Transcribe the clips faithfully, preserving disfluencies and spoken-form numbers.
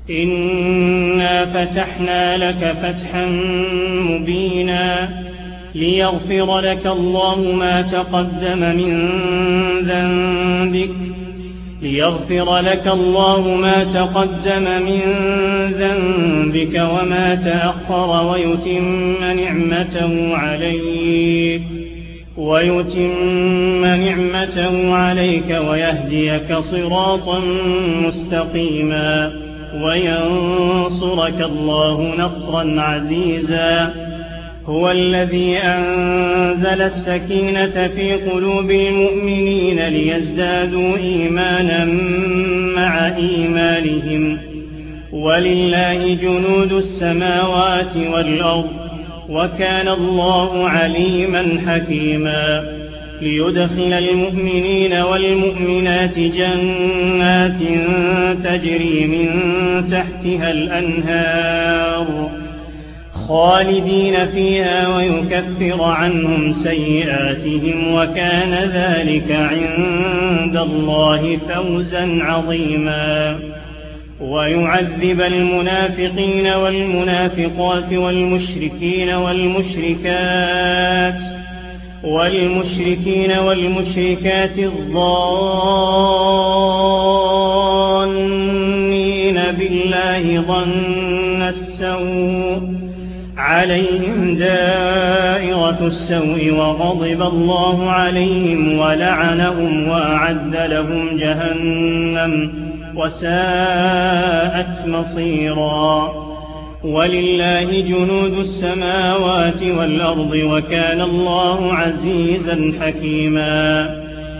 إنا فتحنا لك فتحا مبينا ليغفر لك الله ما تقدم من ذنبك ليغفر لك الله ما تقدم من ذنبك وما تأخر ويتم نعمته عليك ويتم نعمته عليك ويهديك صراطا مستقيما وينصرك الله نصرا عزيزا. هو الذي أنزل السكينة في قلوب المؤمنين ليزدادوا إيمانا مع إيمانهم ولله جنود السماوات والأرض وكان الله عليما حكيما. ليدخل المؤمنين والمؤمنات جنات تجري من تحتها الأنهار خالدين فيها ويكفر عنهم سيئاتهم وكان ذلك عند الله فوزا عظيما. ويعذب المنافقين والمنافقات والمشركين والمشركات والمشركين والمشركات الظانين بالله ظن السوء عليهم دائرة السوء وغضب الله عليهم ولعنهم وأعد لهم جهنم وساءت مصيرا. ولله جنود السماوات والأرض وكان الله عزيزا حكيما.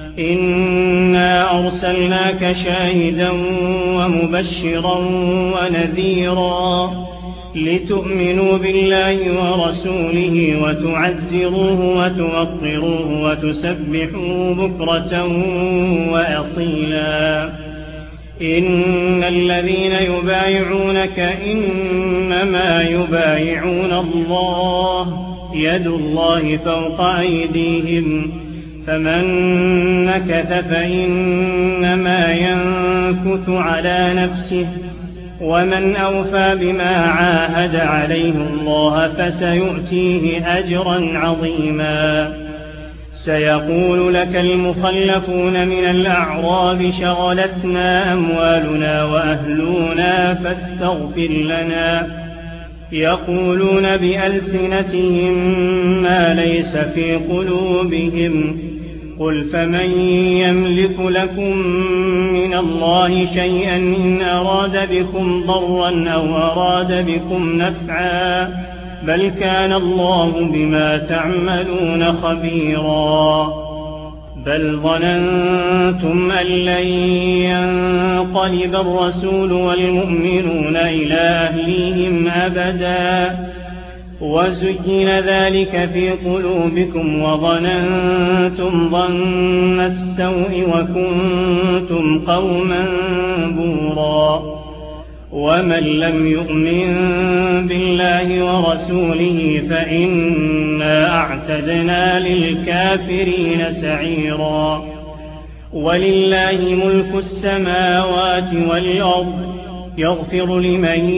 إنا أرسلناك شاهدا ومبشرا ونذيرا لتؤمنوا بالله ورسوله وتعزروه وتوقروه وتسبحوه بكرة وأصيلا. إن الذين يبايعونك إنما يبايعون الله يد الله فوق أيديهم فمن نكث فإنما ينكث على نفسه ومن أوفى بما عاهد عليه الله فسيؤتيه أجرا عظيما. سيقول لك المخلفون من الأعراب شغلتنا أموالنا وأهلنا فاستغفر لنا يقولون بألسنتهم ما ليس في قلوبهم قل فمن يملك لكم من الله شيئا إن أراد بكم ضرا أو أراد بكم نفعا بل كان الله بما تعملون خبيرا. بل ظننتم أن لن ينقلب الرسول والمؤمنون إلى أهليهم أبدا وزين ذلك في قلوبكم وظننتم ظن السوء وكنتم قوما بورا. ومن لم يؤمن بالله ورسوله فإنا أعتدنا للكافرين سعيرا. ولله ملك السماوات والأرض يغفر لمن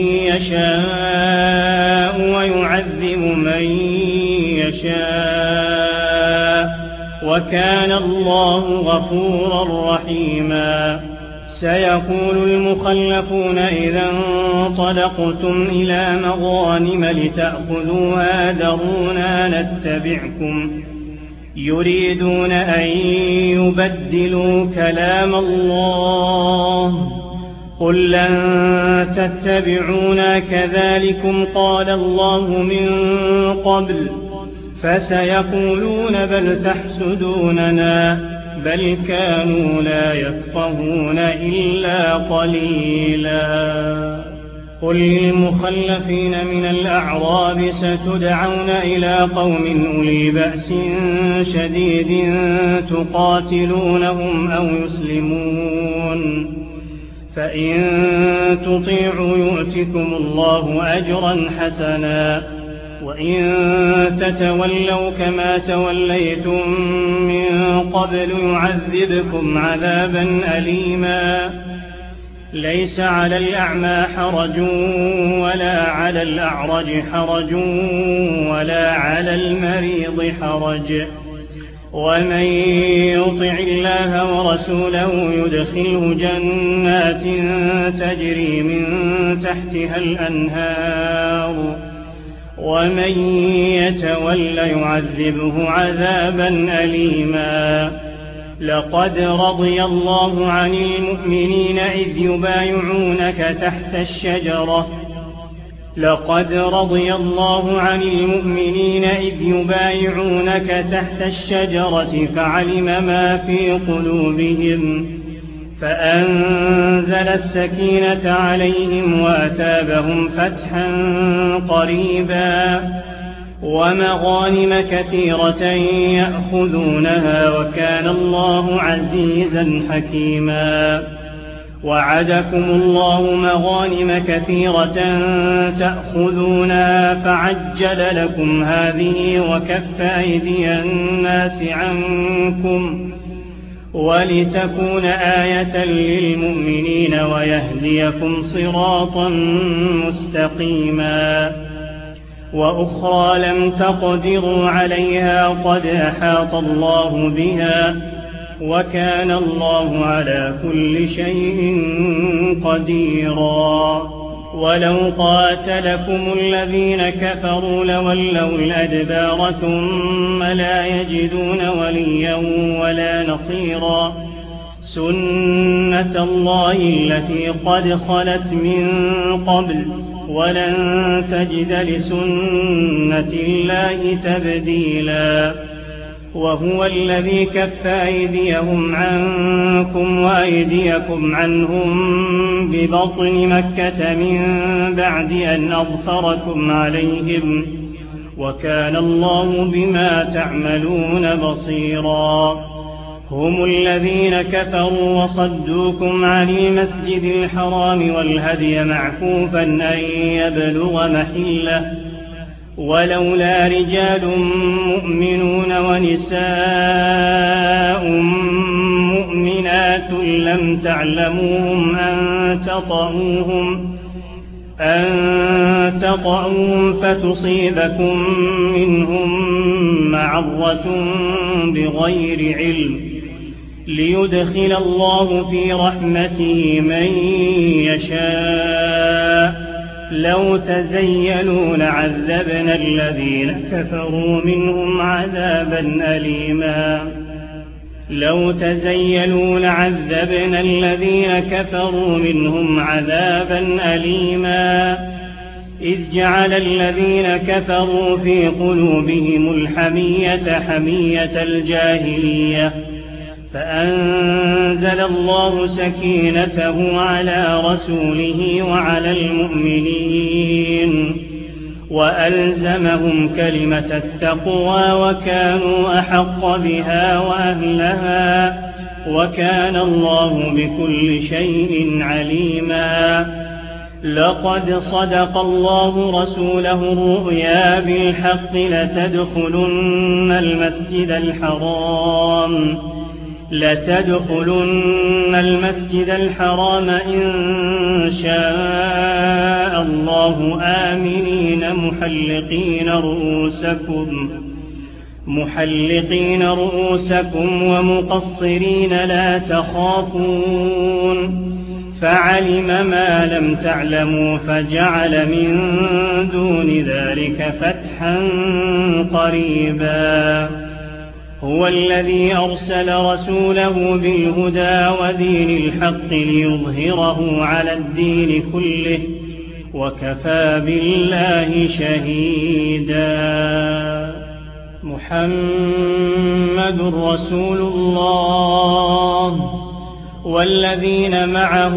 يشاء ويعذب من يشاء وكان الله غفورا رحيما. سيقول المخلفون إذا انطلقتم إلى مغانم لتأخذوها ذرونا نتبعكم يريدون أن يبدلوا كلام الله قل لن تتبعونا كذلكم قال الله من قبل فسيقولون بل تحسدوننا بل كانوا لا يفقهون إلا قليلا. قل للمخلفين من الأعراب ستدعون إلى قوم أولي بأس شديد تقاتلونهم أو يسلمون فإن تطيعوا يؤتكم الله أجرا حسنا وإن تتولوا كما توليتم من قبل يعذبكم عذابا أليما. ليس على الأعمى حرج ولا على الأعرج حرج ولا على المريض حرج ومن يطع الله ورسوله يدخله جنات تجري من تحتها الأنهار ومن يتول يعذبه عذابا أليما. لقد رضي الله عن المؤمنين إذ يبايعونك تحت الشجرة لقد رضي الله عن المؤمنين إذ يبايعونك تحت الشجرة فعلم ما في قلوبهم فأنزل السكينة عليهم وأثابهم فتحا قريبا ومغانم كثيرة يأخذونها وكان الله عزيزا حكيما. وعدكم الله مغانم كثيرة تأخذونها فعجل لكم هذه وكف أيدي الناس عنكم ولتكون آية للمؤمنين ويهديكم صراطا مستقيما. وأخرى لم تقدروا عليها قد أحاط الله بها وكان الله على كل شيء قديرا. ولو قاتلكم الذين كفروا لولوا الأدبار ثم لا يجدون وليا ولا نصيرا. سنة الله التي قد خلت من قبل ولن تجد لسنة الله تبديلا. وهو الذي كف أيديهم عنكم وأيديكم عنهم ببطن مكة من بعد أن أظفركم عليهم وكان الله بما تعملون بصيرا. هم الذين كفروا وصدوكم عن المسجد الحرام والهدي معكوفا أن يبلغ محله ولولا رجال مؤمنون ونساء مؤمنات لم تعلموهم أن تطعوهم أن تطعوهم فتصيبكم منهم معرة بغير علم ليدخل الله في رحمته من يشاء. لو تزيلوا لعذبنا الذين كفروا منهم عذابا أليما لو تزيلوا لعذبنا الذين كفروا منهم عذابا أليما إذ جعل الذين كفروا في قلوبهم الحمية حمية الجاهلية فأنزل الله سكينته على رسوله وعلى المؤمنين وألزمهم كلمة التقوى وكانوا أحق بها وأهلها وكان الله بكل شيء عليما. لقد صدق الله رسوله الرؤيا بالحق لتدخلن المسجد الحرام لتدخلن المسجد الحرام إن شاء الله آمنين محلقين رؤوسكم محلقين رؤوسكم ومقصرين لا تخافون فعلم ما لم تعلموا فجعل من دون ذلك فتحا قريبا. هو الذي أرسل رسوله بالهدى ودين الحق ليظهره على الدين كله وكفى بالله شهيدا. محمد رسول الله والذين معه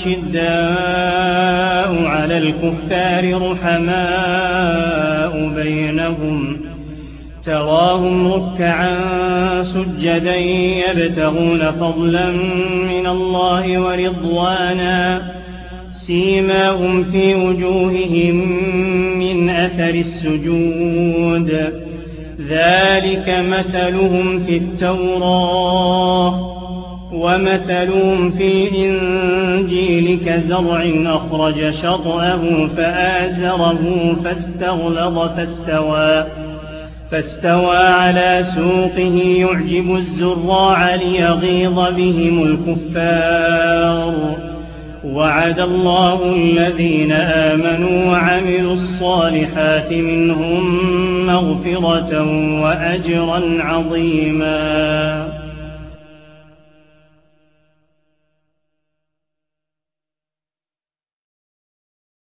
أشداء على الكفار رحماء بينهم تراهم ركعا سجدا يبتغون فضلا من الله ورضوانا سيماهم في وجوههم من أثر السجود ذلك مثلهم في التوراة ومثلهم في الإنجيل كزرع أخرج شطأه فآزره فاستغلظ فاستوى, فاستوى على سوقه يعجب الزراع ليغيظ بهم الكفار. وعد الله الذين آمنوا وعملوا الصالحات منهم مغفرة وأجرا عظيما.